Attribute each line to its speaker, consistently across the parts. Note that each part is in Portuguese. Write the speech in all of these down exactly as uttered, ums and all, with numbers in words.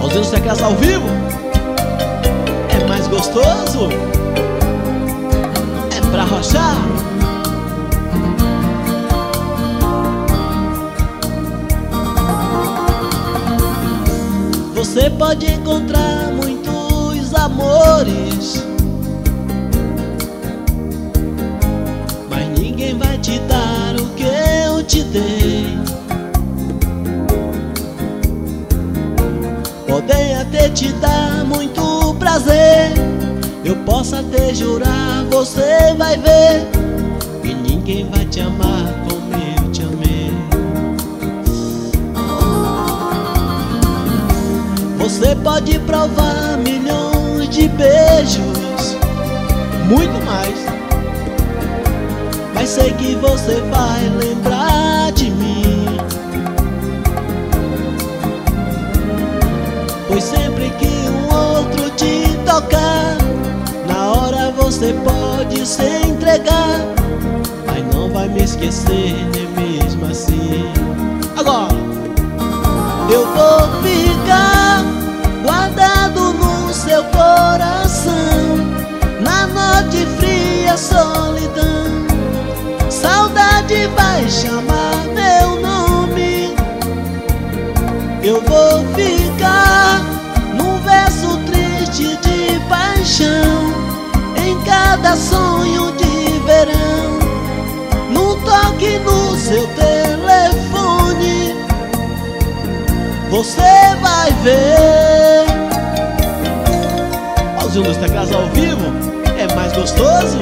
Speaker 1: Fazendo essa casa ao vivo é mais gostoso, é pra rochar. Você pode encontrar muitos amores, mas ninguém vai te dar o que eu te dei. Podem até te dar muito prazer, eu posso até jurar, você vai ver, que ninguém vai te amar como eu te amei. Você pode provar milhões de beijos, muito mais, mas sei que você vai lembrar de mim. Pois sempre que um outro te tocar, na hora você pode se entregar, mas não vai me esquecer nem mesmo assim. Agora eu vou ficar guardado no seu coração, na noite fria, solidão. Saudade vai chamar meu nome. Eu vou ficar num verso triste de paixão, em cada sonho de verão, num toque no seu telefone. Você vai ver. Pauzinho dos teclados ao vivo é mais gostoso.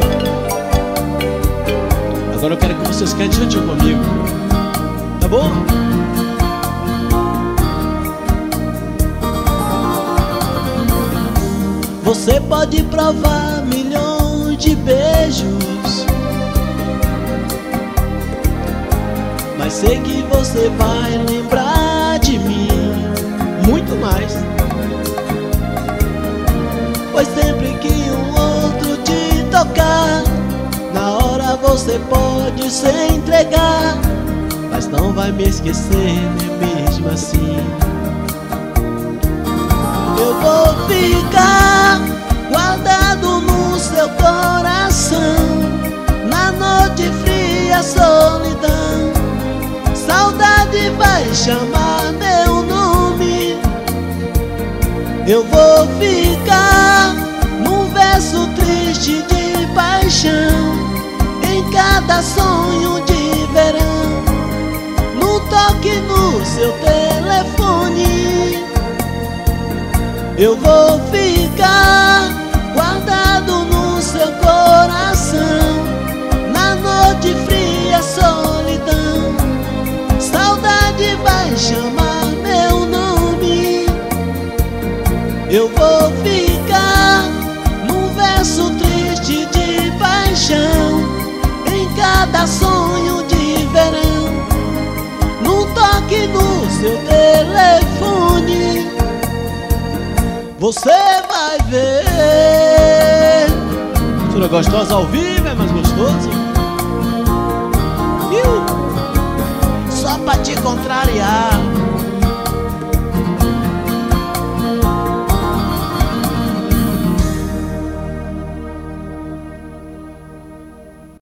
Speaker 1: Agora eu quero que vocês cantem juntinho comigo, tá bom? Você pode provar milhões de beijos, mas sei que você vai lembrar de mim, muito mais. Pois sempre que um outro te tocar, na hora você pode se entregar, mas não vai me esquecer nem mesmo assim. Eu vou ficar guardado no seu coração, na noite fria, solidão. Saudade vai chamar meu nome. Eu vou ficar num verso triste de paixão, em cada sonho de verão, num toque no seu telefone. Eu vou ficar guardado no seu coração, na noite fria, solidão. Saudade vai chamar meu nome. Eu vou ficar num verso triste de paixão, em cada sonho de verão, num toque no seu telefone. Você vai ver. Mistura gostosa ao vivo é mais gostoso. Viu? Só pra te contrariar.